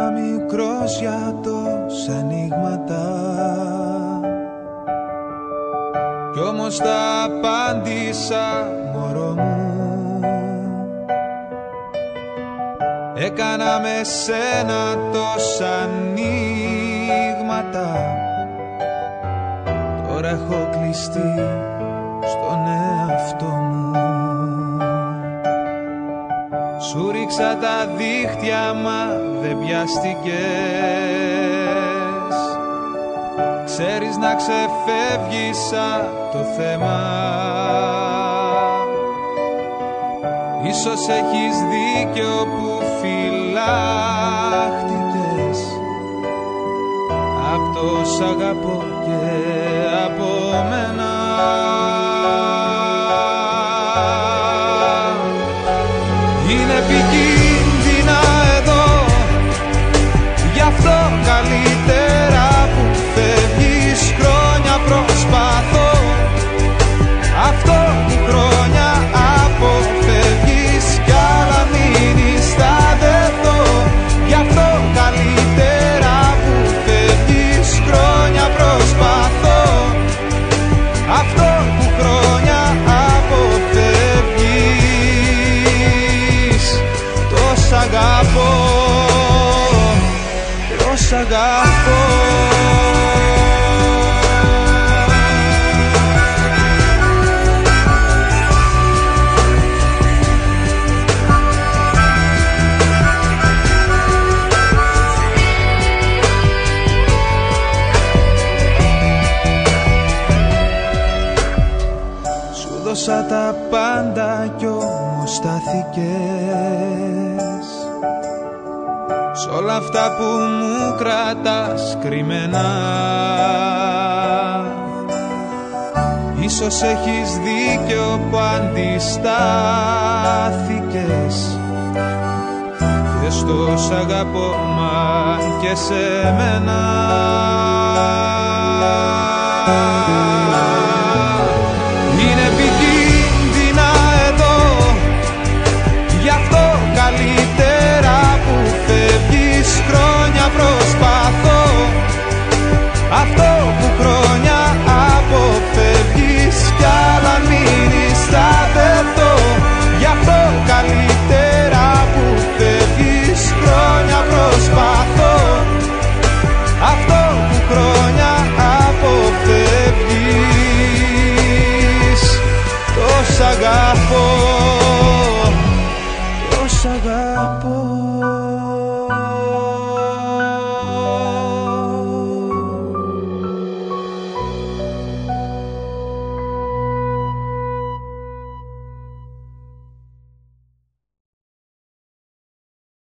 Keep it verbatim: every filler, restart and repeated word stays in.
μικρός για τόσα ανοίγματα, κι όμως τα απάντησα μωρό μου. Έκανα με σένα τόσα ανοίγματα, τώρα έχω κλειστεί στον εαυτό μου. Σου ρίξα τα δίχτυα μα δεν πιάστηκες. Ξέρεις να ξεφεύγεις απ' το θέμα. Ίσως έχεις δίκιο που φυλάχτηκες απ' το σ' αγαπώ και από μένα. Είναι επικίνδυνα εδώ, γι' αυτό καλύτερα που φεύγεις. Χρόνια προσπαθώ, αυτό που χρόνια αποφεύγεις, κι άλλα μείνεις θα δεθώ. Γι' αυτό καλύτερα που φεύγεις. Χρόνια προσπαθώ, αυτό που χρόνια αποφεύγεις. Τος αγαπώ, τος αγαπώ. Δώσα τα πάντα κι όμως στάθηκες σ' όλα αυτά που μου κρατάς κρυμμένα. Ίσως έχεις δίκιο που αντιστάθηκες και στο σ' αγαπώ μα και σε μένα.